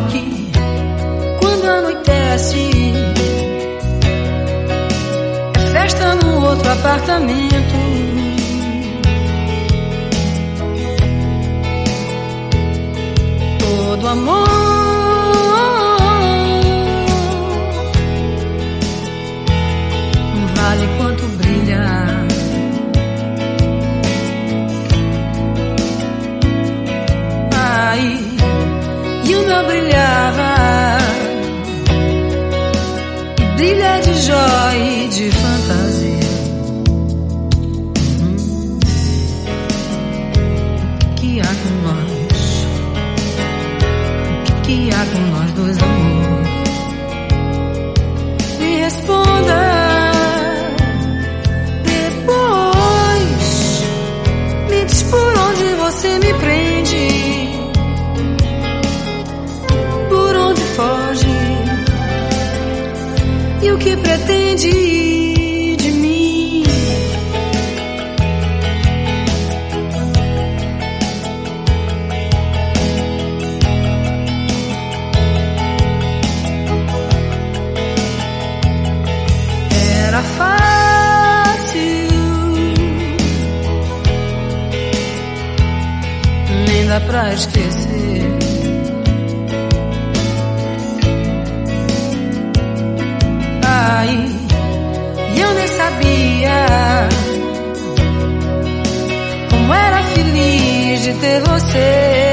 que quando anoitece é festa no outro apartamento. Todo amor vale quanto brilha. E o meu brilhava, e brilha de joia e de fantasia. O que há com nós? O que há com nós dois, amor? Me responda depois. Me diz por onde você me prende, foge, e o que pretende de mim? Era fácil, nem dá pra esquecer. E eu nem sabia como era feliz de ter você.